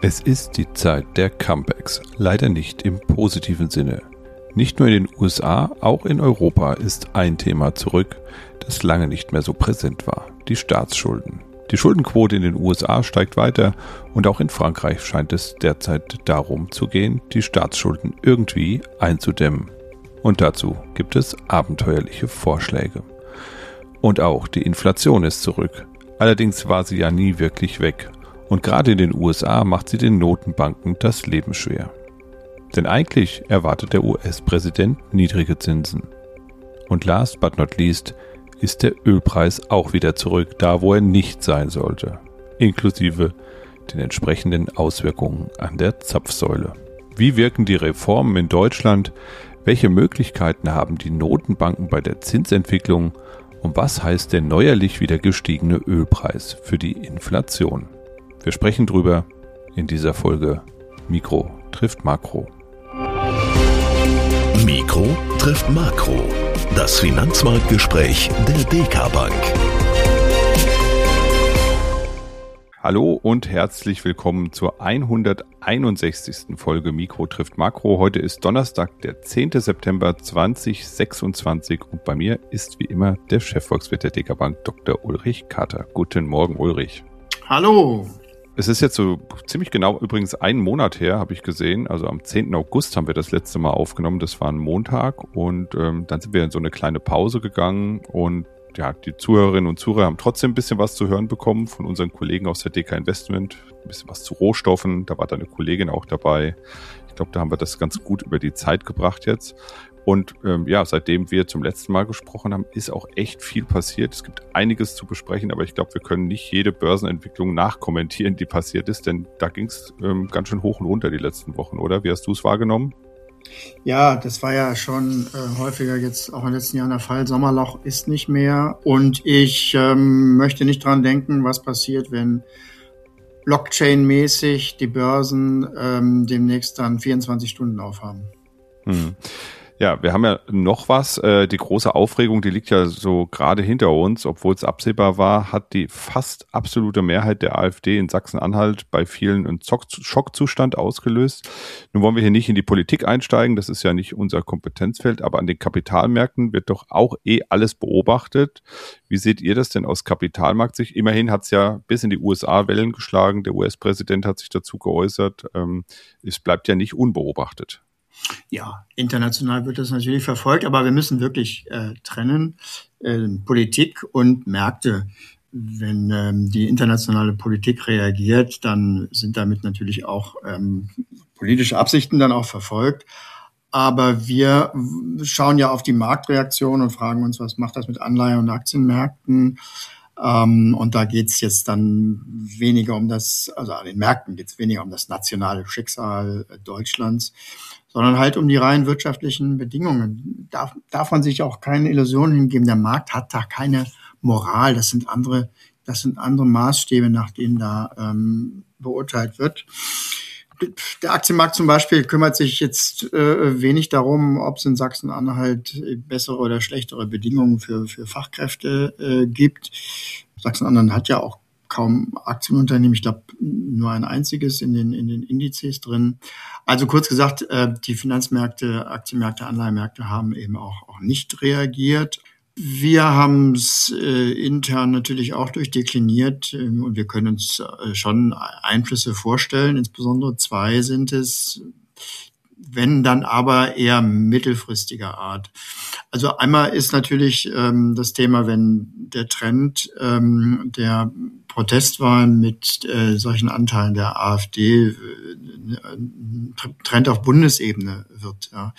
Es ist die Zeit der Comebacks, leider nicht im positiven Sinne. Nicht nur in den USA, auch in Europa ist ein Thema zurück, das lange nicht mehr so präsent war: die Staatsschulden. Die Schuldenquote in den USA steigt weiter und auch in Frankreich scheint es derzeit darum zu gehen, die Staatsschulden irgendwie einzudämmen. Und dazu gibt es abenteuerliche Vorschläge. Und auch die Inflation ist zurück. Allerdings war sie ja nie wirklich weg. Und gerade in den USA macht sie den Notenbanken das Leben schwer. Denn eigentlich erwartet der US-Präsident niedrige Zinsen. Und last but not least ist der Ölpreis auch wieder zurück, da wo er nicht sein sollte. Inklusive den entsprechenden Auswirkungen an der Zapfsäule. Wie wirken die Reformen in Deutschland? Welche Möglichkeiten haben die Notenbanken bei der Zinsentwicklung? Und was heißt der neuerlich wieder gestiegene Ölpreis für die Inflation? Wir sprechen drüber in dieser Folge Mikro trifft Makro. Mikro trifft Makro. Das Finanzmarktgespräch der DK Bank. Hallo und herzlich willkommen zur 161. Folge Mikro trifft Makro. Heute ist Donnerstag, der 10. September 2026 und bei mir ist wie immer der Chefvolkswirt der DK Bank, Dr. Ulrich Kater. Guten Morgen, Ulrich. Hallo. Es ist jetzt so ziemlich genau übrigens einen Monat her, habe ich gesehen. Also am 10. August haben wir das letzte Mal aufgenommen. Das war ein Montag und dann sind wir in so eine kleine Pause gegangen und ja, die Zuhörerinnen und Zuhörer haben trotzdem ein bisschen was zu hören bekommen von unseren Kollegen aus der DK Investment. Ein bisschen was zu Rohstoffen. Da war deine Kollegin auch dabei. Ich glaube, da haben wir das ganz gut über die Zeit gebracht jetzt. Und seitdem wir zum letzten Mal gesprochen haben, ist auch echt viel passiert. Es gibt einiges zu besprechen, aber ich glaube, wir können nicht jede Börsenentwicklung nachkommentieren, die passiert ist, denn da ging es ganz schön hoch und runter die letzten Wochen, oder? Wie hast du es wahrgenommen? Ja, das war ja schon häufiger jetzt auch in den letzten Jahren der Fall. Sommerloch ist nicht mehr und ich möchte nicht dran denken, was passiert, wenn Blockchain-mäßig die Börsen demnächst dann 24 Stunden aufhaben. Ja, wir haben ja noch was. Die große Aufregung, die liegt ja so gerade hinter uns, obwohl es absehbar war, hat die fast absolute Mehrheit der AfD in Sachsen-Anhalt bei vielen einen Schockzustand ausgelöst. Nun wollen wir hier nicht in die Politik einsteigen, das ist ja nicht unser Kompetenzfeld, aber an den Kapitalmärkten wird doch auch alles beobachtet. Wie seht ihr das denn aus Kapitalmarktsicht? Immerhin hat es ja bis in die USA Wellen geschlagen, der US-Präsident hat sich dazu geäußert. Es bleibt ja nicht unbeobachtet. Ja, international wird das natürlich verfolgt, aber wir müssen wirklich trennen, Politik und Märkte. Wenn die internationale Politik reagiert, dann sind damit natürlich auch politische Absichten dann auch verfolgt. Aber wir schauen ja auf die Marktreaktion und fragen uns, was macht das mit Anleihen- und Aktienmärkten? Und da geht's jetzt dann weniger um das, also an den Märkten geht's weniger um das nationale Schicksal Deutschlands, sondern halt um die rein wirtschaftlichen Bedingungen. Darf man sich auch keine Illusionen hingeben. Der Markt hat da keine Moral. Das sind andere Maßstäbe, nach denen da beurteilt wird. Der Aktienmarkt zum Beispiel kümmert sich jetzt wenig darum, ob es in Sachsen-Anhalt bessere oder schlechtere Bedingungen für Fachkräfte gibt. Sachsen-Anhalt hat ja auch kaum Aktienunternehmen, ich glaube nur ein einziges in den Indizes drin. Also kurz gesagt, die Finanzmärkte, Aktienmärkte, Anleihenmärkte haben eben auch nicht reagiert. Wir haben es intern natürlich auch durchdekliniert und wir können uns schon Einflüsse vorstellen. Insbesondere zwei sind es, wenn dann aber eher mittelfristiger Art. Also einmal ist natürlich das Thema, wenn der Trend der Protestwahlen mit solchen Anteilen der AfD Trend auf Bundesebene wird, ja.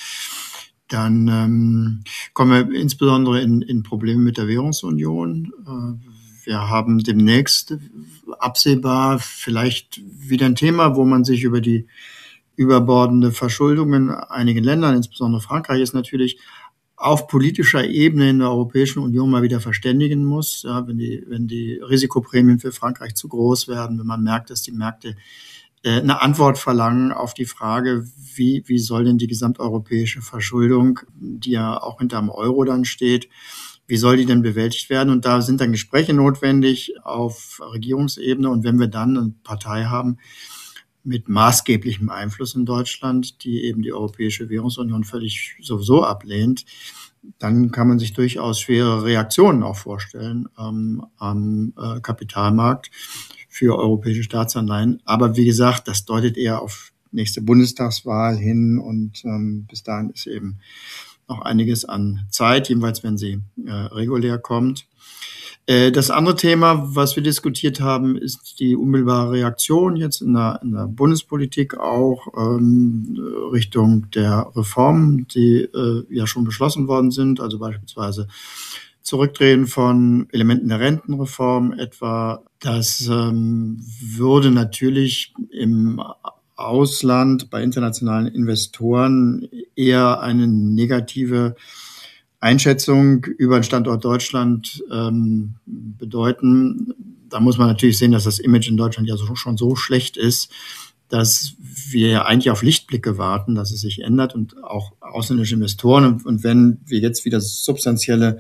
Dann kommen wir insbesondere in Probleme mit der Währungsunion. Wir haben demnächst absehbar vielleicht wieder ein Thema, wo man sich über die überbordende Verschuldung in einigen Ländern, insbesondere Frankreich, ist natürlich auf politischer Ebene in der Europäischen Union mal wieder verständigen muss. Ja, wenn die Risikoprämien für Frankreich zu groß werden, wenn man merkt, dass die Märkte eine Antwort verlangen auf die Frage, wie soll denn die gesamteuropäische Verschuldung, die ja auch hinterm Euro dann steht, wie soll die denn bewältigt werden? Und da sind dann Gespräche notwendig auf Regierungsebene. Und wenn wir dann eine Partei haben, mit maßgeblichem Einfluss in Deutschland, die eben die Europäische Währungsunion völlig sowieso ablehnt, dann kann man sich durchaus schwere Reaktionen auch vorstellen am Kapitalmarkt für europäische Staatsanleihen. Aber wie gesagt, das deutet eher auf nächste Bundestagswahl hin und bis dahin ist eben noch einiges an Zeit, jedenfalls wenn sie regulär kommt. Das andere Thema, was wir diskutiert haben, ist die unmittelbare Reaktion jetzt in der Bundespolitik auch Richtung der Reformen, die ja schon beschlossen worden sind, also beispielsweise Zurückdrehen von Elementen der Rentenreform etwa. Das würde natürlich im Ausland bei internationalen Investoren eher eine negative Einschätzung über den Standort Deutschland bedeuten. Da muss man natürlich sehen, dass das Image in Deutschland ja schon so schlecht ist, dass wir ja eigentlich auf Lichtblicke warten, dass es sich ändert und auch ausländische Investoren. Und wenn wir jetzt wieder substanzielle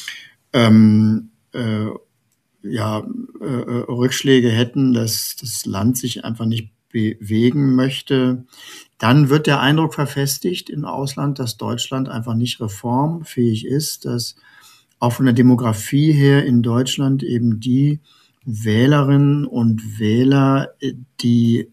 Rückschläge hätten, dass das Land sich einfach nicht bewegen möchte, dann wird der Eindruck verfestigt im Ausland, dass Deutschland einfach nicht reformfähig ist, dass auch von der Demografie her in Deutschland eben die Wählerinnen und Wähler die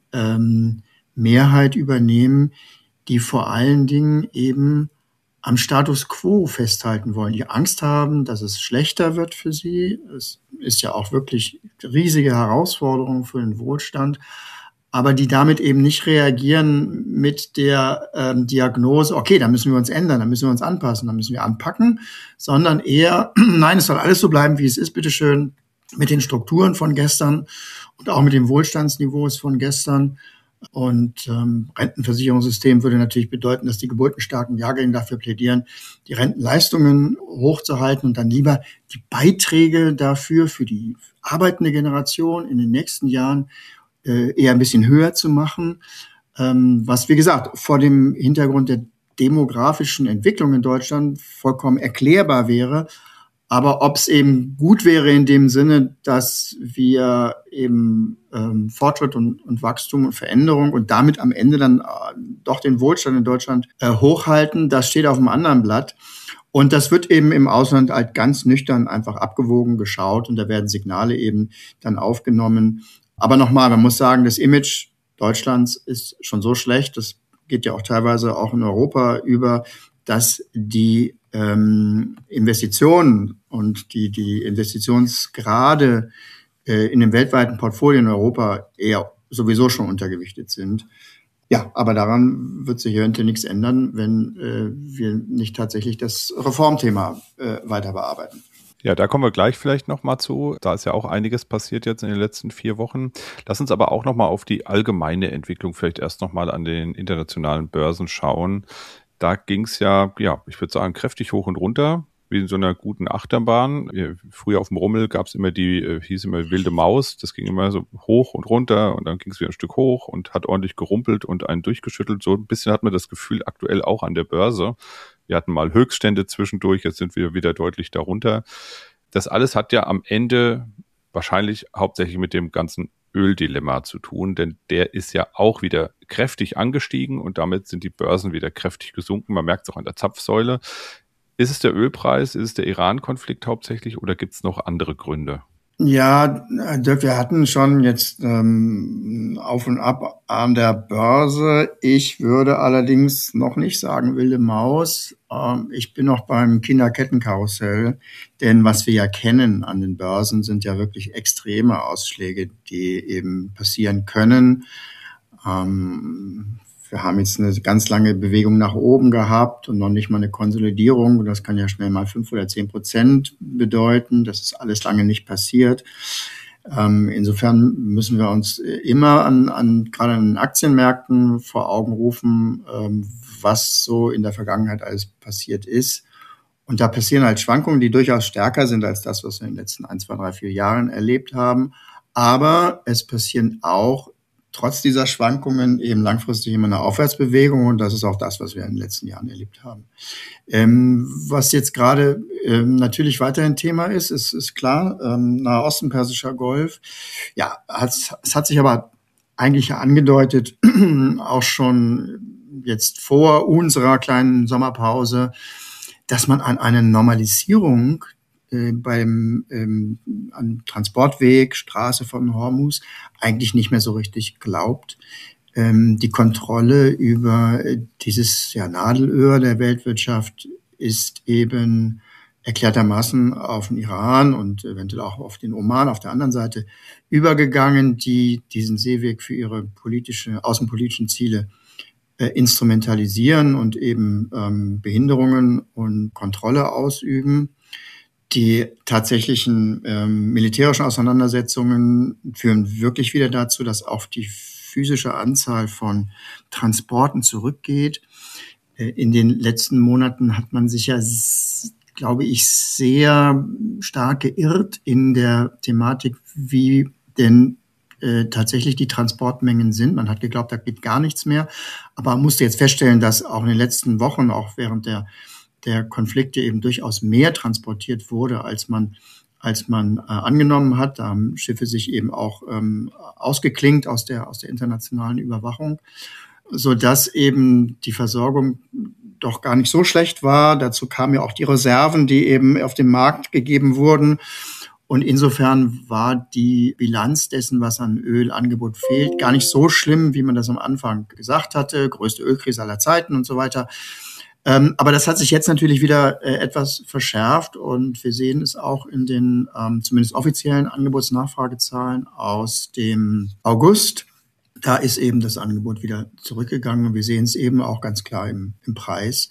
Mehrheit übernehmen, die vor allen Dingen eben am Status quo festhalten wollen, die Angst haben, dass es schlechter wird für sie. Es ist ja auch wirklich riesige Herausforderung für den Wohlstand, aber die damit eben nicht reagieren mit der Diagnose, okay, da müssen wir uns ändern, da müssen wir uns anpassen, da müssen wir anpacken, sondern eher, nein, es soll alles so bleiben, wie es ist, bitteschön, mit den Strukturen von gestern und auch mit den Wohlstandsniveaus von gestern. Und Rentenversicherungssystem würde natürlich bedeuten, dass die geburtenstarken Jahrgänge dafür plädieren, die Rentenleistungen hochzuhalten und dann lieber die Beiträge dafür für die arbeitende Generation in den nächsten Jahren eher ein bisschen höher zu machen. Was, wie gesagt, vor dem Hintergrund der demografischen Entwicklung in Deutschland vollkommen erklärbar wäre. Aber ob es eben gut wäre in dem Sinne, dass wir eben Fortschritt und Wachstum und Veränderung und damit am Ende dann doch den Wohlstand in Deutschland hochhalten, das steht auf einem anderen Blatt. Und das wird eben im Ausland halt ganz nüchtern einfach abgewogen, geschaut und da werden Signale eben dann aufgenommen. Aber nochmal, man muss sagen, das Image Deutschlands ist schon so schlecht, das geht ja auch teilweise auch in Europa über, dass die Investitionen und die Investitionsgrade in dem weltweiten Portfolio in Europa eher sowieso schon untergewichtet sind. Ja, aber daran wird sich heute nichts ändern, wenn wir nicht tatsächlich das Reformthema weiter bearbeiten. Ja, da kommen wir gleich vielleicht nochmal zu. Da ist ja auch einiges passiert jetzt in den letzten 4 Wochen. Lass uns aber auch nochmal auf die allgemeine Entwicklung vielleicht erst nochmal an den internationalen Börsen schauen. Da ging es ja, ich würde sagen, kräftig hoch und runter, wie in so einer guten Achterbahn. Früher auf dem Rummel gab es immer hieß immer wilde Maus. Das ging immer so hoch und runter und dann ging es wieder ein Stück hoch und hat ordentlich gerumpelt und einen durchgeschüttelt. So ein bisschen hat man das Gefühl aktuell auch an der Börse. Wir hatten mal Höchststände zwischendurch, jetzt sind wir wieder deutlich darunter. Das alles hat ja am Ende wahrscheinlich hauptsächlich mit dem ganzen Öldilemma zu tun, denn der ist ja auch wieder kräftig angestiegen und damit sind die Börsen wieder kräftig gesunken. Man merkt es auch an der Zapfsäule. Ist es der Ölpreis, ist es der Iran-Konflikt hauptsächlich oder gibt es noch andere Gründe? Ja, Dirk, wir hatten schon jetzt auf und ab an der Börse. Ich würde allerdings noch nicht sagen wilde Maus. Ich bin noch beim Kinderkettenkarussell, denn was wir ja kennen an den Börsen sind ja wirklich extreme Ausschläge, die eben passieren können. Wir haben jetzt eine ganz lange Bewegung nach oben gehabt und noch nicht mal eine Konsolidierung. Das kann ja schnell mal 5 oder 10% bedeuten. Das ist alles lange nicht passiert. Insofern müssen wir uns immer gerade an den Aktienmärkten vor Augen rufen, was so in der Vergangenheit alles passiert ist. Und da passieren halt Schwankungen, die durchaus stärker sind als das, was wir in den letzten 1, 2, 3, 4 Jahren erlebt haben. Aber es passieren auch trotz dieser Schwankungen eben langfristig immer eine Aufwärtsbewegung und das ist auch das, was wir in den letzten Jahren erlebt haben. Was jetzt gerade natürlich weiterhin Thema ist klar, Nahe Osten, Persischer Golf. Ja, es hat sich aber eigentlich ja angedeutet, auch schon jetzt vor unserer kleinen Sommerpause, dass man an eine Normalisierung am Transportweg, Straße von Hormuz eigentlich nicht mehr so richtig glaubt. Die Kontrolle über dieses Nadelöhr der Weltwirtschaft ist eben erklärtermaßen auf den Iran und eventuell auch auf den Oman auf der anderen Seite übergegangen, die diesen Seeweg für ihre außenpolitischen Ziele instrumentalisieren und eben Behinderungen und Kontrolle ausüben. Die tatsächlichen militärischen Auseinandersetzungen führen wirklich wieder dazu, dass auch die physische Anzahl von Transporten zurückgeht. In den letzten Monaten hat man sich ja, glaube ich, sehr stark geirrt in der Thematik, wie denn tatsächlich die Transportmengen sind. Man hat geglaubt, da geht gar nichts mehr. Aber man musste jetzt feststellen, dass auch in den letzten Wochen, auch während der Konflikte eben durchaus mehr transportiert wurde, als man angenommen hat. Da haben Schiffe sich eben auch ausgeklinkt aus der internationalen Überwachung, so dass eben die Versorgung doch gar nicht so schlecht war. Dazu kamen ja auch die Reserven, die eben auf dem Markt gegeben wurden. Und insofern war die Bilanz dessen, was an Ölangebot fehlt, gar nicht so schlimm, wie man das am Anfang gesagt hatte. Größte Ölkrise aller Zeiten und so weiter. Aber das hat sich jetzt natürlich wieder etwas verschärft und wir sehen es auch in den zumindest offiziellen Angebotsnachfragezahlen aus dem August. Da ist eben das Angebot wieder zurückgegangen und wir sehen es eben auch ganz klar im Preis.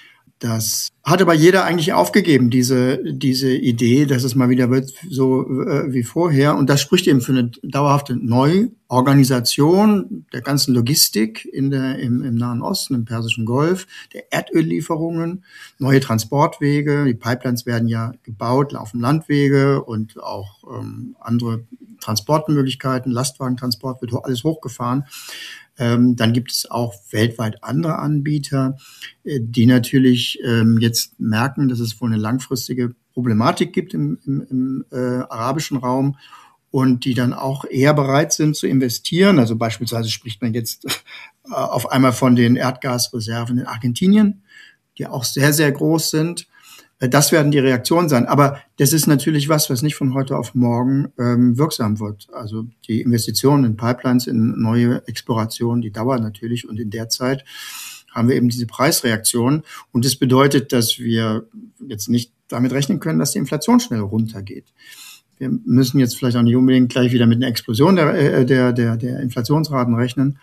Das hat aber jeder eigentlich aufgegeben, diese Idee, dass es mal wieder wird so wie vorher. Und das spricht eben für eine dauerhafte Neuorganisation der ganzen Logistik im Nahen Osten, im Persischen Golf, der Erdöllieferungen, neue Transportwege. Die Pipelines werden ja gebaut, laufen Landwege und auch andere Transportmöglichkeiten, Lastwagentransport wird alles hochgefahren. Dann gibt es auch weltweit andere Anbieter, die natürlich jetzt merken, dass es wohl eine langfristige Problematik gibt im arabischen Raum und die dann auch eher bereit sind zu investieren. Also beispielsweise spricht man jetzt auf einmal von den Erdgasreserven in Argentinien, die auch sehr, sehr groß sind. Das werden die Reaktionen sein. Aber das ist natürlich was nicht von heute auf morgen wirksam wird. Also die Investitionen in Pipelines, in neue Explorationen, die dauern natürlich. Und in der Zeit haben wir eben diese Preisreaktion. Und das bedeutet, dass wir jetzt nicht damit rechnen können, dass die Inflation schnell runtergeht. Wir müssen jetzt vielleicht auch nicht unbedingt gleich wieder mit einer Explosion der Inflationsraten rechnen.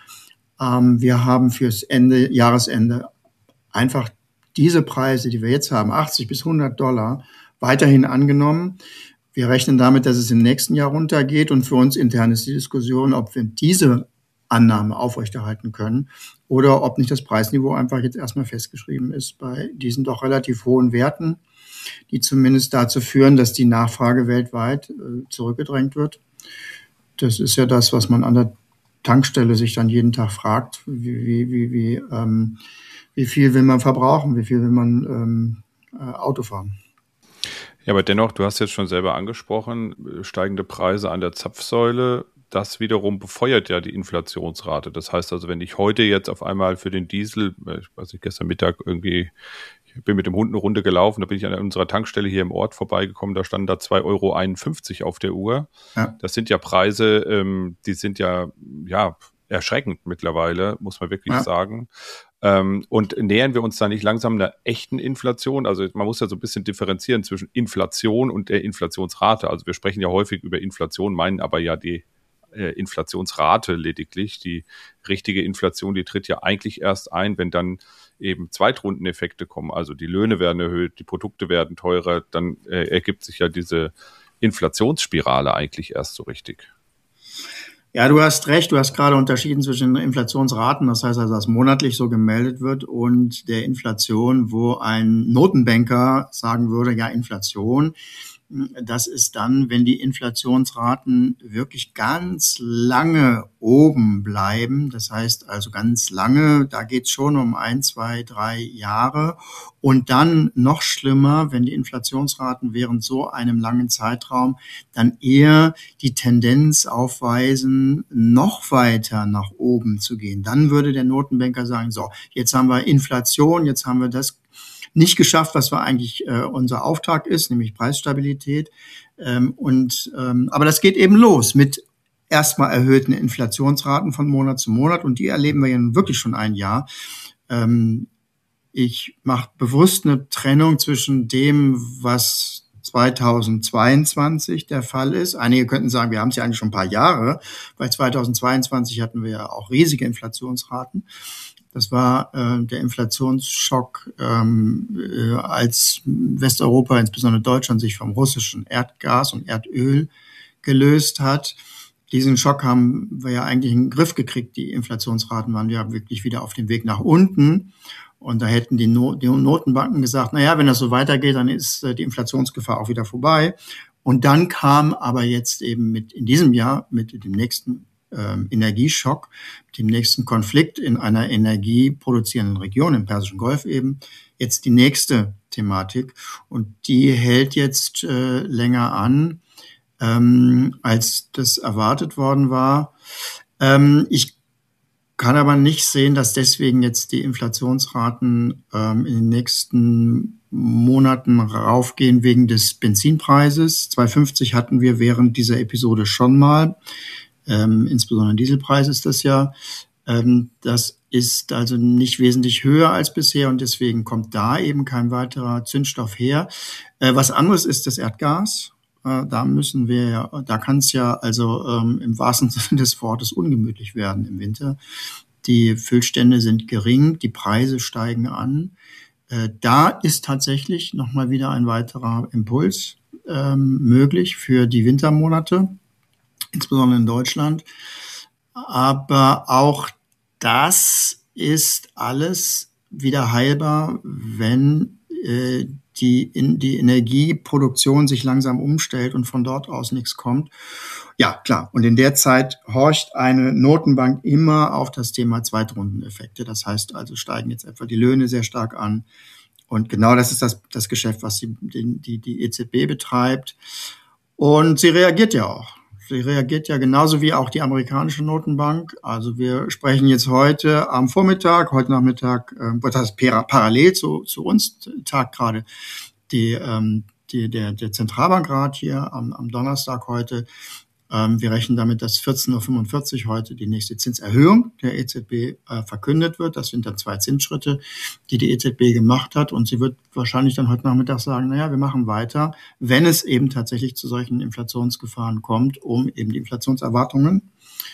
Wir haben fürs Jahresende einfach diese Preise, die wir jetzt haben, $80 bis $100, weiterhin angenommen. Wir rechnen damit, dass es im nächsten Jahr runtergeht. Und für uns intern ist die Diskussion, ob wir diese Annahme aufrechterhalten können oder ob nicht das Preisniveau einfach jetzt erstmal festgeschrieben ist bei diesen doch relativ hohen Werten, die zumindest dazu führen, dass die Nachfrage weltweit zurückgedrängt wird. Das ist ja das, was man an der Tankstelle sich dann jeden Tag fragt, wie viel will man verbrauchen, wie viel will man Auto fahren. Ja, aber dennoch, du hast jetzt schon selber angesprochen, steigende Preise an der Zapfsäule, das wiederum befeuert ja die Inflationsrate. Das heißt also, wenn ich heute jetzt auf einmal für den Diesel, ich weiß nicht, gestern Mittag irgendwie, ich bin mit dem Hund eine Runde gelaufen, da bin ich an unserer Tankstelle hier im Ort vorbeigekommen, da standen da 2,51 € auf der Uhr. Ja. Das sind ja Preise, die sind ja erschreckend mittlerweile, muss man wirklich sagen. Und nähern wir uns da nicht langsam einer echten Inflation? Also man muss ja so ein bisschen differenzieren zwischen Inflation und der Inflationsrate. Also wir sprechen ja häufig über Inflation, meinen aber ja die Inflationsrate lediglich. Die richtige Inflation, die tritt ja eigentlich erst ein, wenn dann eben Zweitrundeneffekte kommen. Also die Löhne werden erhöht, die Produkte werden teurer, dann ergibt sich ja diese Inflationsspirale eigentlich erst so richtig. Ja, du hast recht. Du hast gerade unterschieden zwischen Inflationsraten, das heißt also, dass monatlich so gemeldet wird, und der Inflation, wo ein Notenbanker sagen würde, ja, Inflation, das ist dann, wenn die Inflationsraten wirklich ganz lange oben bleiben. Das heißt also ganz lange, da geht es schon um 1, 2, 3 Jahre. Und dann noch schlimmer, wenn die Inflationsraten während so einem langen Zeitraum dann eher die Tendenz aufweisen, noch weiter nach oben zu gehen. Dann würde der Notenbanker sagen, so, jetzt haben wir Inflation, jetzt haben wir das nicht geschafft, was eigentlich unser Auftrag ist, nämlich Preisstabilität. Aber das geht eben los mit erstmal erhöhten Inflationsraten von Monat zu Monat und die erleben wir ja wirklich schon ein Jahr. Ich mache bewusst eine Trennung zwischen dem, was 2022 der Fall ist. Einige könnten sagen, wir haben es ja eigentlich schon ein paar Jahre, weil 2022 hatten wir ja auch riesige Inflationsraten. Das war der Inflationsschock, als Westeuropa, insbesondere Deutschland, sich vom russischen Erdgas und Erdöl gelöst hat. Diesen Schock haben wir ja eigentlich in den Griff gekriegt. Die Inflationsraten waren ja wirklich wieder auf dem Weg nach unten. Und da hätten die Notenbanken gesagt, naja, wenn das so weitergeht, dann ist die Inflationsgefahr auch wieder vorbei. Und dann kam aber jetzt eben in diesem Jahr mit dem nächsten Energieschock, dem nächsten Konflikt in einer energieproduzierenden Region, im Persischen Golf eben, jetzt die nächste Thematik. Und die hält jetzt länger an, als das erwartet worden war. Ich kann aber nicht sehen, dass deswegen jetzt die Inflationsraten in den nächsten Monaten raufgehen wegen des Benzinpreises. 2,50 hatten wir während dieser Episode schon mal. Insbesondere Dieselpreis ist das ja. Das ist also nicht wesentlich höher als bisher und deswegen kommt da eben kein weiterer Zündstoff her. Was anderes ist das Erdgas. Da kann es ja also im wahrsten Sinne des Wortes ungemütlich werden im Winter. Die Füllstände sind gering, die Preise steigen an. Da ist tatsächlich nochmal wieder ein weiterer Impuls möglich für die Wintermonate, insbesondere in Deutschland. Aber auch das ist alles wieder heilbar, wenn die Energieproduktion sich langsam umstellt und von dort aus nichts kommt. Ja, klar. Und in der Zeit horcht eine Notenbank immer auf das Thema Zweitrundeneffekte. Das heißt also, steigen jetzt etwa die Löhne sehr stark an. Und genau das ist das Geschäft, was die EZB betreibt. Und sie reagiert ja auch. Sie reagiert ja genauso wie auch die amerikanische Notenbank. Also wir sprechen jetzt heute am Vormittag, heute Nachmittag, das heißt parallel zu uns, tagt gerade der Zentralbankrat hier am Donnerstag heute. Wir rechnen damit, dass 14:45 Uhr heute die nächste Zinserhöhung der EZB verkündet wird. Das sind dann 2 Zinsschritte, die EZB gemacht hat. Und sie wird wahrscheinlich dann heute Nachmittag sagen, naja, wir machen weiter, wenn es eben tatsächlich zu solchen Inflationsgefahren kommt, um eben die Inflationserwartungen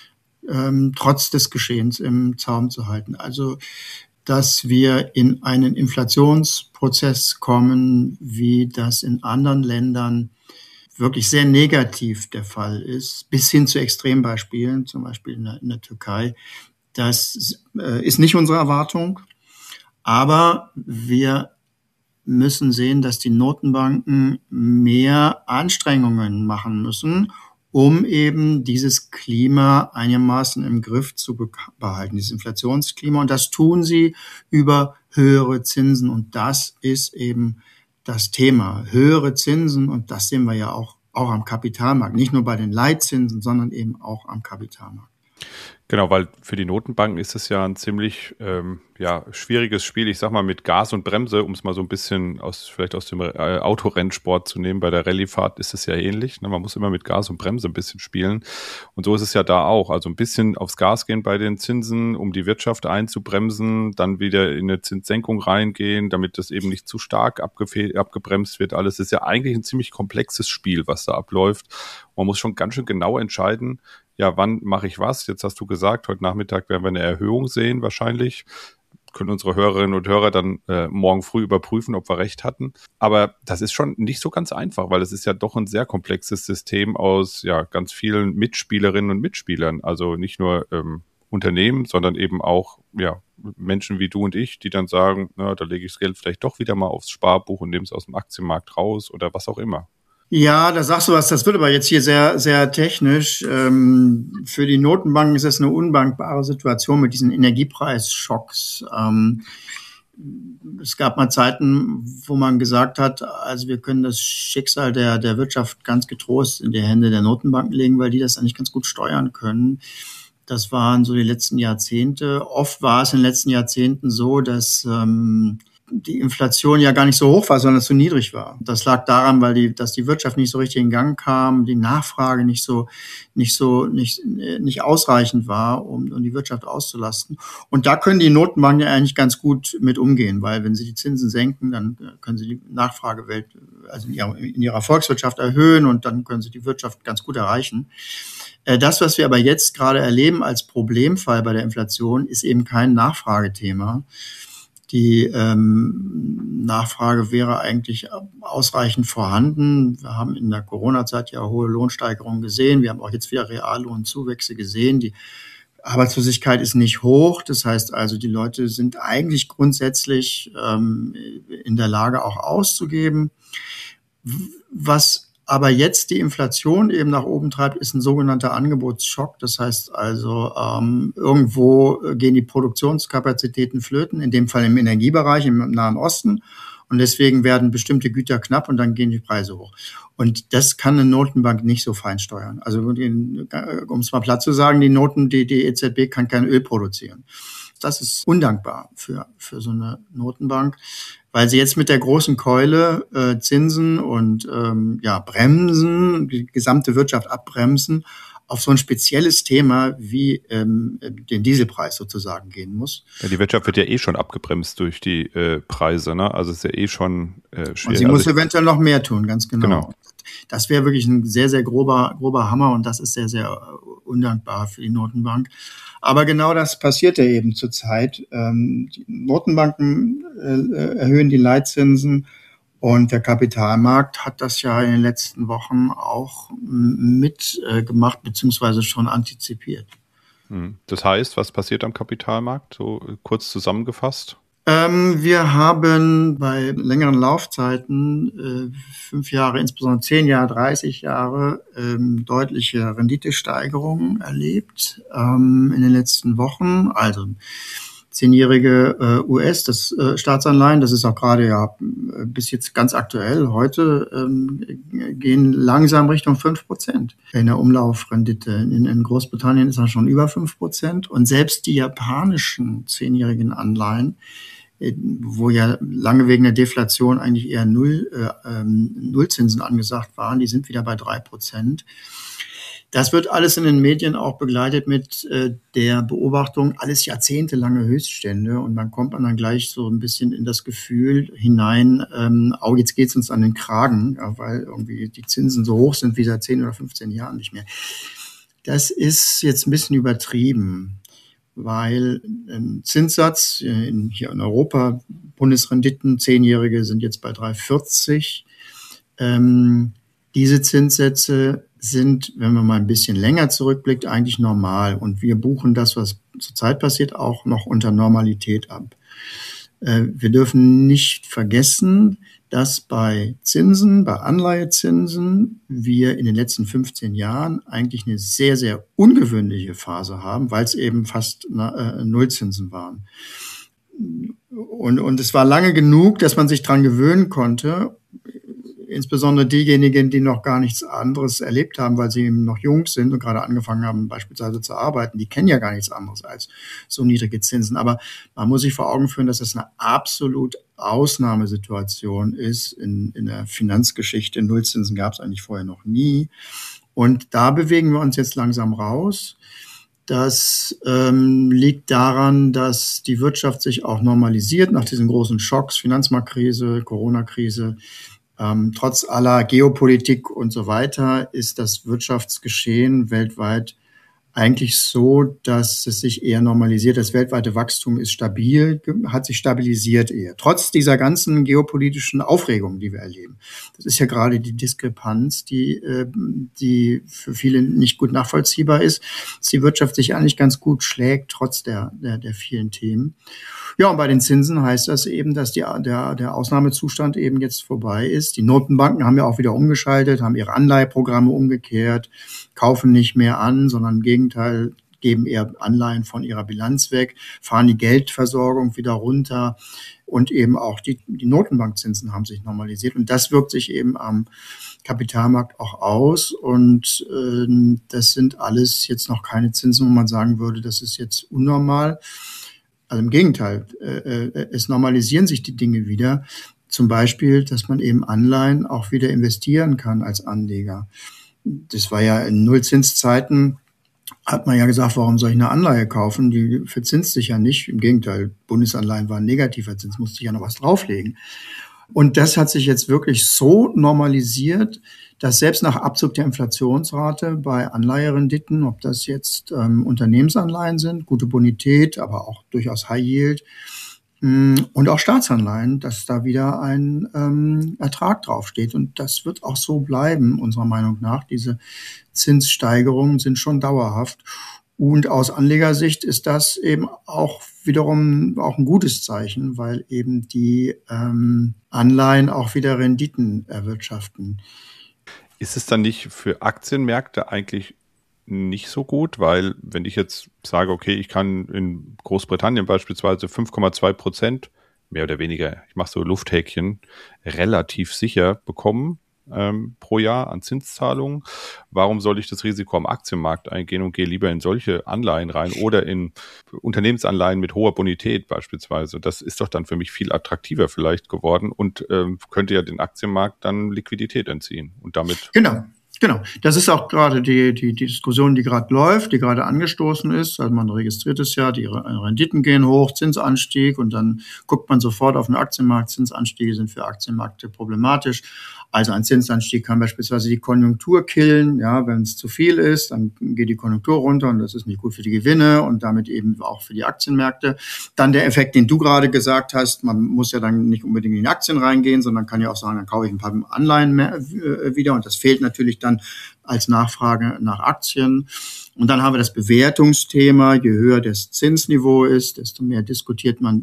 trotz des Geschehens im Zaum zu halten. Also, dass wir in einen Inflationsprozess kommen, wie das in anderen Ländern wirklich sehr negativ der Fall ist, bis hin zu Extrembeispielen, zum Beispiel in der Türkei. Das ist nicht unsere Erwartung, aber wir müssen sehen, dass die Notenbanken mehr Anstrengungen machen müssen, um eben dieses Klima einigermaßen im Griff zu behalten, dieses Inflationsklima. Und das tun sie über höhere Zinsen. Und das ist eben das Thema. Höhere Zinsen, und das sehen wir ja auch am Kapitalmarkt. Nicht nur bei den Leitzinsen, sondern eben auch am Kapitalmarkt. Genau, weil für die Notenbanken ist es ja ein ziemlich schwieriges Spiel. Ich sag mal mit Gas und Bremse, um es mal so ein bisschen vielleicht aus dem Autorennsport zu nehmen. Bei der Rallyefahrt ist es ja ähnlich. Ne? Man muss immer mit Gas und Bremse ein bisschen spielen. Und so ist es ja da auch. Also ein bisschen aufs Gas gehen bei den Zinsen, um die Wirtschaft einzubremsen, dann wieder in eine Zinssenkung reingehen, damit das eben nicht zu stark abgebremst wird. Alles ist ja eigentlich ein ziemlich komplexes Spiel, was da abläuft. Man muss schon ganz schön genau entscheiden, ja, wann mache ich was? Jetzt hast du gesagt, heute Nachmittag werden wir eine Erhöhung sehen wahrscheinlich. Können unsere Hörerinnen und Hörer dann morgen früh überprüfen, ob wir recht hatten. Aber das ist schon nicht so ganz einfach, weil es ist ja doch ein sehr komplexes System aus ganz vielen Mitspielerinnen und Mitspielern. Also nicht nur Unternehmen, sondern eben auch Menschen wie du und ich, die dann sagen, na, da lege ich das Geld vielleicht doch wieder mal aufs Sparbuch und nehme es aus dem Aktienmarkt raus oder was auch immer. Ja, da sagst du was, das wird aber jetzt hier sehr, sehr technisch. Für die Notenbanken ist es eine undankbare Situation mit diesen Energiepreisschocks. Es gab mal Zeiten, wo man gesagt hat, also wir können das Schicksal der Wirtschaft ganz getrost in die Hände der Notenbanken legen, weil die das eigentlich ganz gut steuern können. Das waren so die letzten Jahrzehnte. Oft war es in den letzten Jahrzehnten so, dass die Inflation ja gar nicht so hoch war, sondern so niedrig war. Das lag daran, dass die Wirtschaft nicht so richtig in Gang kam, die Nachfrage nicht ausreichend war, um die Wirtschaft auszulasten. Und da können die Notenbanken ja eigentlich ganz gut mit umgehen, weil wenn sie die Zinsen senken, dann können sie die Nachfrage in ihrer Volkswirtschaft erhöhen und dann können sie die Wirtschaft ganz gut erreichen. Das, was wir aber jetzt gerade erleben als Problemfall bei der Inflation, ist eben kein Nachfragethema. Die Nachfrage wäre eigentlich ausreichend vorhanden. Wir haben in der Corona-Zeit ja hohe Lohnsteigerungen gesehen. Wir haben auch jetzt wieder Reallohnzuwächse gesehen. Die Arbeitslosigkeit ist nicht hoch. Das heißt also, die Leute sind eigentlich grundsätzlich in der Lage, auch auszugeben. Was aber jetzt die Inflation eben nach oben treibt, ist ein sogenannter Angebotsschock. Das heißt also, irgendwo gehen die Produktionskapazitäten flöten, in dem Fall im Energiebereich, im Nahen Osten. Und deswegen werden bestimmte Güter knapp und dann gehen die Preise hoch. Und das kann eine Notenbank nicht so fein steuern. Also, um es mal platt zu sagen, die EZB kann kein Öl produzieren. Das ist undankbar für so eine Notenbank, weil sie jetzt mit der großen Keule Zinsen und bremsen, die gesamte Wirtschaft abbremsen, auf so ein spezielles Thema wie den Dieselpreis sozusagen gehen muss. Ja, die Wirtschaft wird ja schon abgebremst durch die Preise, ne? Also es ist ja schon schwierig. Und sie muss eventuell noch mehr tun, ganz genau. Das wäre wirklich ein sehr, sehr grober Hammer und das ist sehr, sehr undankbar für die Notenbank. Aber genau das passiert ja eben zurzeit. Die Notenbanken erhöhen die Leitzinsen und der Kapitalmarkt hat das ja in den letzten Wochen auch mitgemacht beziehungsweise schon antizipiert. Das heißt, was passiert am Kapitalmarkt? So kurz zusammengefasst? Wir haben bei längeren Laufzeiten, 5 Jahre, insbesondere 10 Jahre, 30 Jahre, deutliche Renditesteigerungen erlebt in den letzten Wochen. Also 10-jährige US, das Staatsanleihen, das ist auch gerade bis jetzt ganz aktuell, heute gehen langsam Richtung 5% in der Umlaufrendite. In Großbritannien ist das schon über 5%. Und selbst die japanischen 10-jährigen Anleihen, wo ja lange wegen der Deflation eigentlich eher Nullzinsen angesagt waren, die sind wieder bei 3%. Das wird alles in den Medien auch begleitet mit der Beobachtung, alles jahrzehntelange Höchststände. Und dann kommt man dann gleich so ein bisschen in das Gefühl hinein, jetzt geht's uns an den Kragen, weil irgendwie die Zinsen so hoch sind wie seit 10 oder 15 Jahren nicht mehr. Das ist jetzt ein bisschen übertrieben, weil ein Zinssatz hier in Europa, Bundesrenditen, 10-jährige sind jetzt bei 3,40. Diese Zinssätze sind, wenn man mal ein bisschen länger zurückblickt, eigentlich normal. Und wir buchen das, was zurzeit passiert, auch noch unter Normalität ab. Wir dürfen nicht vergessen, dass bei Zinsen, bei Anleihezinsen, wir in den letzten 15 Jahren eigentlich eine sehr, sehr ungewöhnliche Phase haben, weil es eben fast Nullzinsen waren. Und es war lange genug, dass man sich dran gewöhnen konnte, insbesondere diejenigen, die noch gar nichts anderes erlebt haben, weil sie eben noch jung sind und gerade angefangen haben, beispielsweise zu arbeiten, die kennen ja gar nichts anderes als so niedrige Zinsen. Aber man muss sich vor Augen führen, dass das eine absolut Ausnahmesituation ist in der Finanzgeschichte. Nullzinsen gab es eigentlich vorher noch nie. Und da bewegen wir uns jetzt langsam raus. Das liegt daran, dass die Wirtschaft sich auch normalisiert nach diesen großen Schocks, Finanzmarktkrise, Corona-Krise. Trotz aller Geopolitik und so weiter ist das Wirtschaftsgeschehen weltweit eigentlich so, dass es sich eher normalisiert. Das weltweite Wachstum ist stabil, hat sich stabilisiert eher. Trotz dieser ganzen geopolitischen Aufregung, die wir erleben. Das ist ja gerade die Diskrepanz, die für viele nicht gut nachvollziehbar ist, dass die Wirtschaft sich eigentlich ganz gut schlägt, trotz der vielen Themen. Ja, und bei den Zinsen heißt das eben, dass der Ausnahmezustand eben jetzt vorbei ist. Die Notenbanken haben ja auch wieder umgeschaltet, haben ihre Anleiheprogramme umgekehrt, kaufen nicht mehr an, sondern im Gegenteil geben eher Anleihen von ihrer Bilanz weg, fahren die Geldversorgung wieder runter und eben auch die Notenbankzinsen haben sich normalisiert. Und das wirkt sich eben am Kapitalmarkt auch aus. Und das sind alles jetzt noch keine Zinsen, wo man sagen würde, das ist jetzt unnormal. Also im Gegenteil, es normalisieren sich die Dinge wieder. Zum Beispiel, dass man eben Anleihen auch wieder investieren kann als Anleger. Das war ja in Nullzinszeiten, hat man ja gesagt, warum soll ich eine Anleihe kaufen? Die verzinst sich ja nicht. Im Gegenteil, Bundesanleihen waren negativer Zins, musste ich ja noch was drauflegen. Und das hat sich jetzt wirklich so normalisiert, dass selbst nach Abzug der Inflationsrate bei Anleiherenditen, ob das jetzt Unternehmensanleihen sind, gute Bonität, aber auch durchaus High Yield und auch Staatsanleihen, dass da wieder ein Ertrag draufsteht. Und das wird auch so bleiben, unserer Meinung nach. Diese Zinssteigerungen sind schon dauerhaft. Und aus Anlegersicht ist das eben auch wiederum auch ein gutes Zeichen, weil eben die Anleihen auch wieder Renditen erwirtschaften. Ist es dann nicht für Aktienmärkte eigentlich nicht so gut? Weil wenn ich jetzt sage, okay, ich kann in Großbritannien beispielsweise 5,2%, mehr oder weniger, ich mache so Lufthäkchen, relativ sicher bekommen pro Jahr an Zinszahlungen. Warum soll ich das Risiko am Aktienmarkt eingehen und gehe lieber in solche Anleihen rein oder in Unternehmensanleihen mit hoher Bonität beispielsweise? Das ist doch dann für mich viel attraktiver vielleicht geworden und könnte ja den Aktienmarkt dann Liquidität entziehen und damit... Genau. Das ist auch gerade die Diskussion, die gerade läuft, die gerade angestoßen ist. Also man registriert es ja, die Renditen gehen hoch, Zinsanstieg und dann guckt man sofort auf den Aktienmarkt. Zinsanstiege sind für Aktienmärkte problematisch. Also ein Zinsanstieg kann beispielsweise die Konjunktur killen. Ja, wenn es zu viel ist, dann geht die Konjunktur runter und das ist nicht gut für die Gewinne und damit eben auch für die Aktienmärkte. Dann der Effekt, den du gerade gesagt hast, man muss ja dann nicht unbedingt in die Aktien reingehen, sondern kann ja auch sagen, dann kaufe ich ein paar Anleihen mehr, wieder und das fehlt natürlich dann als Nachfrage nach Aktien. Und dann haben wir das Bewertungsthema. Je höher das Zinsniveau ist, desto mehr diskontiert man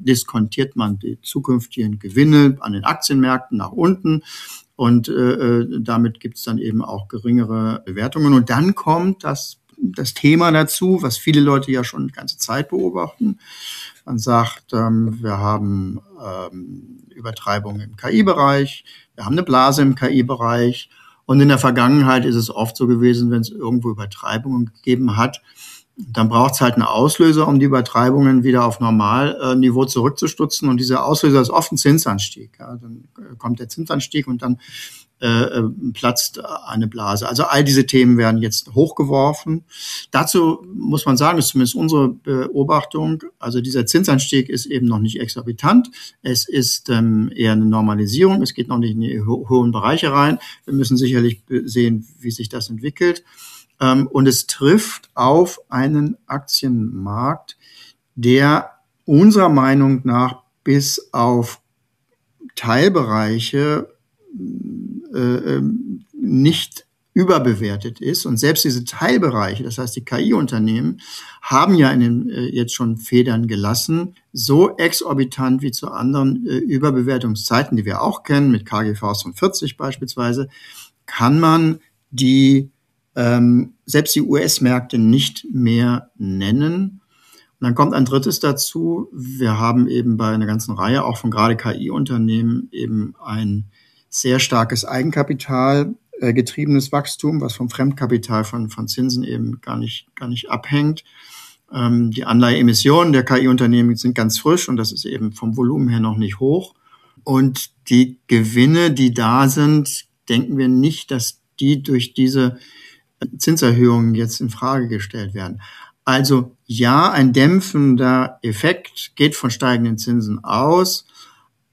die zukünftigen Gewinne an den Aktienmärkten nach unten. Und damit gibt es dann eben auch geringere Bewertungen. Und dann kommt das Thema dazu, was viele Leute ja schon die ganze Zeit beobachten. Man sagt, wir haben Übertreibung im KI-Bereich, wir haben eine Blase im KI-Bereich. Und in der Vergangenheit ist es oft so gewesen, wenn es irgendwo Übertreibungen gegeben hat, dann braucht es halt einen Auslöser, um die Übertreibungen wieder auf Normalniveau zurückzustutzen. Und dieser Auslöser ist oft ein Zinsanstieg. Ja, dann kommt der Zinsanstieg und dann platzt eine Blase. Also all diese Themen werden jetzt hochgeworfen. Dazu muss man sagen, ist zumindest unsere Beobachtung, also dieser Zinsanstieg ist eben noch nicht exorbitant. Es ist eher eine Normalisierung. Es geht noch nicht in die hohen Bereiche rein. Wir müssen sicherlich sehen, wie sich das entwickelt. Und es trifft auf einen Aktienmarkt, der unserer Meinung nach bis auf Teilbereiche nicht überbewertet ist. Und selbst diese Teilbereiche, das heißt die KI-Unternehmen, haben ja jetzt schon Federn gelassen, so exorbitant wie zu anderen Überbewertungszeiten, die wir auch kennen, mit KGVs von 40 beispielsweise, kann man selbst die US-Märkte nicht mehr nennen. Und dann kommt ein drittes dazu. Wir haben eben bei einer ganzen Reihe auch von gerade KI-Unternehmen eben ein sehr starkes Eigenkapital getriebenes Wachstum, was vom Fremdkapital von Zinsen eben gar nicht abhängt. Die Anleiheemissionen der KI-Unternehmen sind ganz frisch und das ist eben vom Volumen her noch nicht hoch. Und die Gewinne, die da sind, denken wir nicht, dass die durch diese Zinserhöhungen jetzt in Frage gestellt werden. Also ja, ein dämpfender Effekt geht von steigenden Zinsen aus,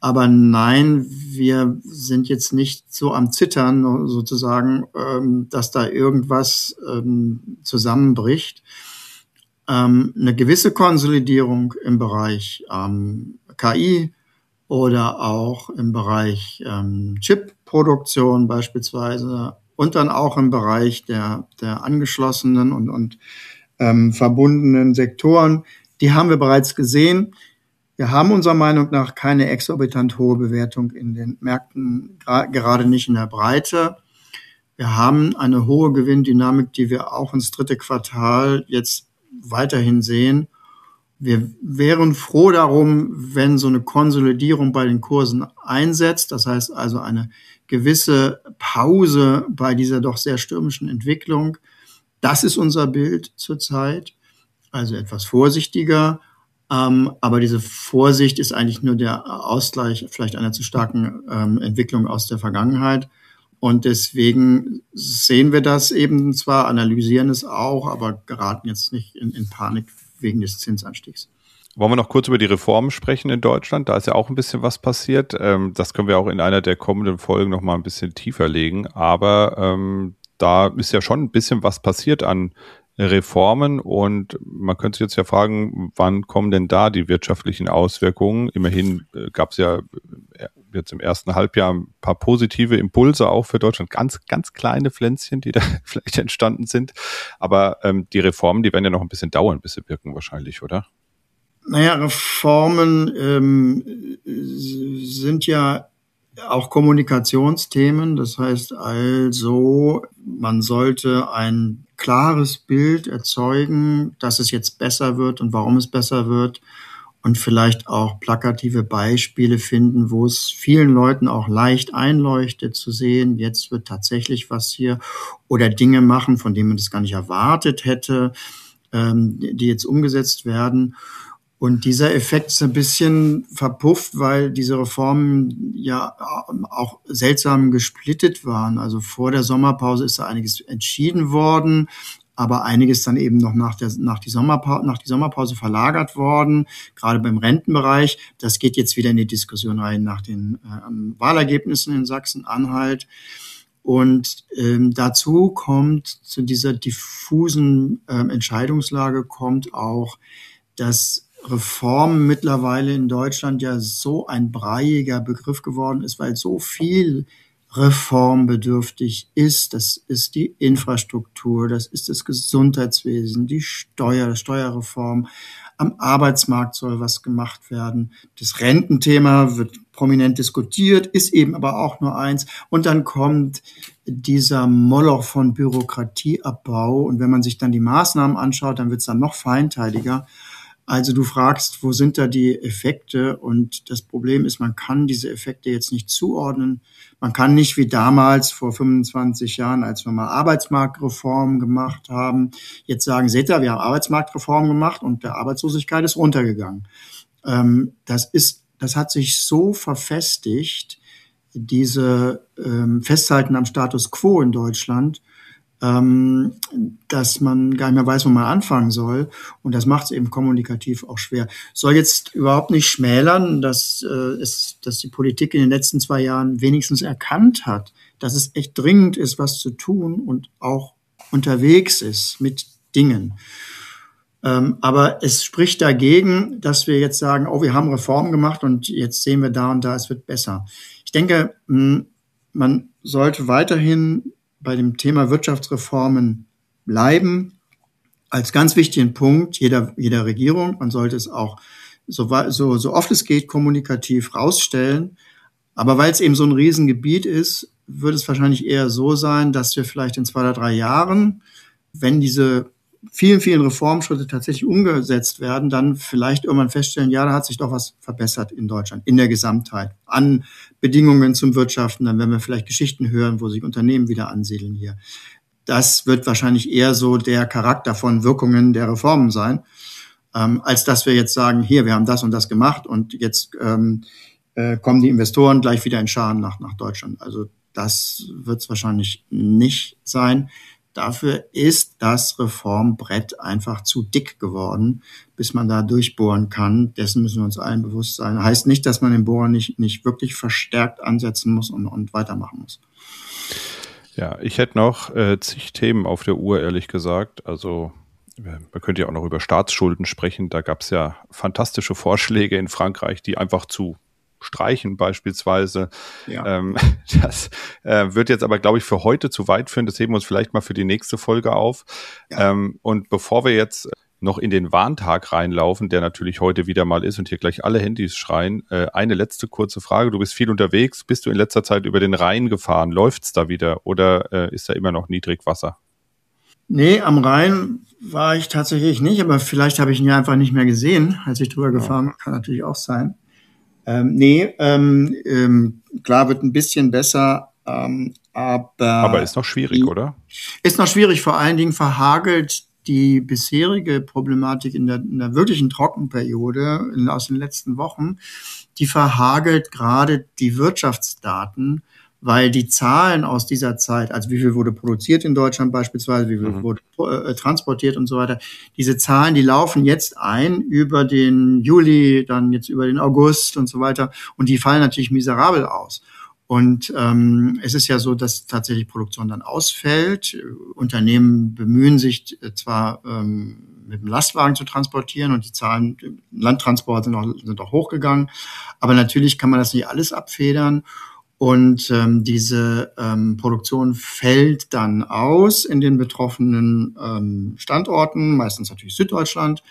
Aber nein, wir sind jetzt nicht so am Zittern sozusagen, dass da irgendwas zusammenbricht. Eine gewisse Konsolidierung im Bereich KI oder auch im Bereich Chipproduktion beispielsweise und dann auch im Bereich der angeschlossenen und verbundenen Sektoren, die haben wir bereits gesehen. Wir haben unserer Meinung nach keine exorbitant hohe Bewertung in den Märkten, gerade nicht in der Breite. Wir haben eine hohe Gewinndynamik, die wir auch ins dritte Quartal jetzt weiterhin sehen. Wir wären froh darum, wenn so eine Konsolidierung bei den Kursen einsetzt. Das heißt also eine gewisse Pause bei dieser doch sehr stürmischen Entwicklung. Das ist unser Bild zurzeit. Also etwas vorsichtiger. Aber diese Vorsicht ist eigentlich nur der Ausgleich vielleicht einer zu starken Entwicklung aus der Vergangenheit. Und deswegen sehen wir das eben zwar, analysieren es auch, aber geraten jetzt nicht in Panik wegen des Zinsanstiegs. Wollen wir noch kurz über die Reformen sprechen in Deutschland? Da ist ja auch ein bisschen was passiert. Das können wir auch in einer der kommenden Folgen noch mal ein bisschen tiefer legen. Aber da ist ja schon ein bisschen was passiert an Reformen und man könnte sich jetzt ja fragen, wann kommen denn da die wirtschaftlichen Auswirkungen? Immerhin gab es ja jetzt im ersten Halbjahr ein paar positive Impulse auch für Deutschland, ganz, ganz kleine Pflänzchen, die da vielleicht entstanden sind. Aber die Reformen, die werden ja noch ein bisschen dauern, bis sie wirken wahrscheinlich, oder? Naja, Reformen sind ja auch Kommunikationsthemen. Das heißt also, man sollte ein klares Bild erzeugen, dass es jetzt besser wird und warum es besser wird und vielleicht auch plakative Beispiele finden, wo es vielen Leuten auch leicht einleuchtet zu sehen, jetzt wird tatsächlich was hier oder Dinge machen, von denen man das gar nicht erwartet hätte, die jetzt umgesetzt werden. Und dieser Effekt ist ein bisschen verpufft, weil diese Reformen ja auch seltsam gesplittet waren. Also vor der Sommerpause ist da einiges entschieden worden, aber einiges dann eben noch nach die Sommerpause verlagert worden, gerade beim Rentenbereich. Das geht jetzt wieder in die Diskussion rein nach den Wahlergebnissen in Sachsen-Anhalt. Und dazu kommt, zu dieser diffusen Entscheidungslage kommt auch, dass Reform mittlerweile in Deutschland ja so ein breiiger Begriff geworden ist, weil so viel reformbedürftig ist. Das ist die Infrastruktur, das ist das Gesundheitswesen, die Steuerreform. Am Arbeitsmarkt soll was gemacht werden. Das Rententhema wird prominent diskutiert, ist eben aber auch nur eins. Und dann kommt dieser Moloch von Bürokratieabbau. Und wenn man sich dann die Maßnahmen anschaut, dann wird es dann noch feinteiliger. Also du fragst, wo sind da die Effekte? Und das Problem ist, man kann diese Effekte jetzt nicht zuordnen. Man kann nicht wie damals vor 25 Jahren, als wir mal Arbeitsmarktreformen gemacht haben, jetzt sagen, seht ihr, wir haben Arbeitsmarktreformen gemacht und der Arbeitslosigkeit ist runtergegangen. Das hat sich so verfestigt, diese Festhalten am Status quo in Deutschland, dass man gar nicht mehr weiß, wo man anfangen soll. Und das macht es eben kommunikativ auch schwer. Soll jetzt überhaupt nicht schmälern, dass die Politik in den letzten 2 Jahren wenigstens erkannt hat, dass es echt dringend ist, was zu tun und auch unterwegs ist mit Dingen. Aber es spricht dagegen, dass wir jetzt sagen, oh, wir haben Reformen gemacht und jetzt sehen wir da und da, es wird besser. Ich denke, man sollte weiterhin bei dem Thema Wirtschaftsreformen bleiben, als ganz wichtigen Punkt jeder Regierung. Man sollte es auch so oft es geht kommunikativ rausstellen. Aber weil es eben so ein Riesengebiet ist, wird es wahrscheinlich eher so sein, dass wir vielleicht in 2 oder 3 Jahren, wenn diese vielen, vielen Reformschritte tatsächlich umgesetzt werden, dann vielleicht irgendwann feststellen, ja, da hat sich doch was verbessert in Deutschland, in der Gesamtheit, an Bedingungen zum Wirtschaften. Dann werden wir vielleicht Geschichten hören, wo sich Unternehmen wieder ansiedeln hier. Das wird wahrscheinlich eher so der Charakter von Wirkungen der Reformen sein, als dass wir jetzt sagen, hier, wir haben das und das gemacht und jetzt kommen die Investoren gleich wieder in Scharen nach Deutschland. Also das wird es wahrscheinlich nicht sein. Dafür ist das Reformbrett einfach zu dick geworden, bis man da durchbohren kann. Dessen müssen wir uns allen bewusst sein. Heißt nicht, dass man den Bohrer nicht wirklich verstärkt ansetzen muss und weitermachen muss. Ja, ich hätte noch zig Themen auf der Uhr, ehrlich gesagt. Also man könnte ja auch noch über Staatsschulden sprechen. Da gab es ja fantastische Vorschläge in Frankreich, die einfach zu streichen beispielsweise. Ja. Das wird jetzt aber, glaube ich, für heute zu weit führen. Das heben wir uns vielleicht mal für die nächste Folge auf. Ja. Und bevor wir jetzt noch in den Warntag reinlaufen, der natürlich heute wieder mal ist und hier gleich alle Handys schreien, eine letzte kurze Frage. Du bist viel unterwegs. Bist du in letzter Zeit über den Rhein gefahren? Läuft's da wieder oder ist da immer noch Niedrigwasser? Nee, am Rhein war ich tatsächlich nicht, aber vielleicht habe ich ihn ja einfach nicht mehr gesehen, als ich drüber gefahren bin. Kann natürlich auch sein. Klar, wird ein bisschen besser, aber ist noch schwierig, oder? Ist noch schwierig, vor allen Dingen verhagelt die bisherige Problematik in der wirklichen Trockenperiode aus den letzten Wochen, die verhagelt gerade die Wirtschaftsdaten, weil die Zahlen aus dieser Zeit, also wie viel wurde produziert in Deutschland beispielsweise, wie viel wurde transportiert und so weiter, diese Zahlen, die laufen jetzt ein über den Juli, dann jetzt über den August und so weiter und die fallen natürlich miserabel aus. Und es ist ja so, dass tatsächlich Produktion dann ausfällt. Unternehmen bemühen sich zwar mit dem Lastwagen zu transportieren und die Zahlen Landtransport sind auch hochgegangen, aber natürlich kann man das nicht alles abfedern. Und diese Produktion fällt dann aus in den betroffenen Standorten, meistens natürlich Süddeutschland,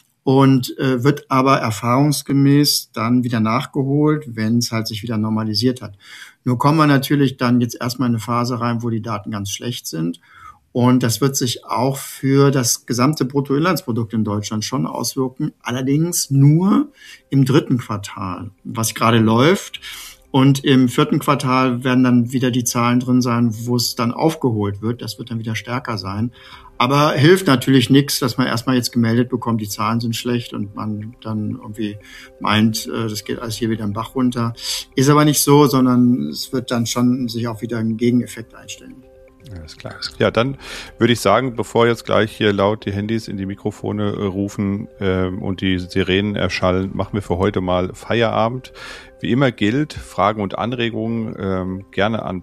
und wird aber erfahrungsgemäß dann wieder nachgeholt, wenn es halt sich wieder normalisiert hat. Nur kommen wir natürlich dann jetzt erstmal in eine Phase rein, wo die Daten ganz schlecht sind. Und das wird sich auch für das gesamte Bruttoinlandsprodukt in Deutschland schon auswirken, allerdings nur im 3. Quartal, was gerade läuft. Und im 4. Quartal werden dann wieder die Zahlen drin sein, wo es dann aufgeholt wird. Das wird dann wieder stärker sein. Aber hilft natürlich nichts, dass man erstmal jetzt gemeldet bekommt, die Zahlen sind schlecht und man dann irgendwie meint, das geht alles hier wieder im Bach runter. Ist aber nicht so, sondern es wird dann schon sich auch wieder ein Gegeneffekt einstellen. Alles klar. Ja, dann würde ich sagen, bevor jetzt gleich hier laut die Handys in die Mikrofone rufen und die Sirenen erschallen, machen wir für heute mal Feierabend. Wie immer gilt, Fragen und Anregungen gerne an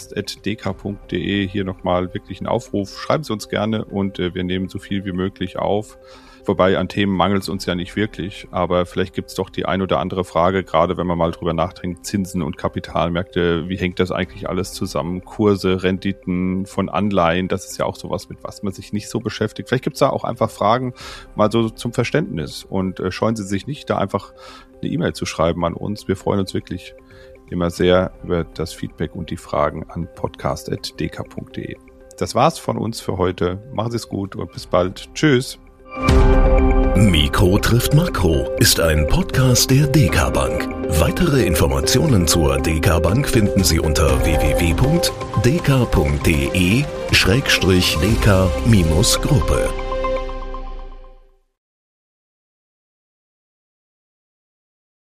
podcast.dk.de. Hier nochmal wirklich einen Aufruf. Schreiben Sie uns gerne und wir nehmen so viel wie möglich auf. Wobei an Themen mangelt es uns ja nicht wirklich, aber vielleicht gibt es doch die ein oder andere Frage, gerade wenn man mal drüber nachdenkt, Zinsen und Kapitalmärkte, wie hängt das eigentlich alles zusammen? Kurse, Renditen von Anleihen, das ist ja auch sowas, mit was man sich nicht so beschäftigt. Vielleicht gibt es da auch einfach Fragen mal so zum Verständnis und scheuen Sie sich nicht, da einfach eine E-Mail zu schreiben an uns. Wir freuen uns wirklich immer sehr über das Feedback und die Fragen an podcast.dk.de. Das war's von uns für heute. Machen Sie es gut und bis bald. Tschüss. Mikro trifft Makro ist ein Podcast der DK Bank. Weitere Informationen zur DK Bank finden Sie unter www.dk.de/dk-gruppe.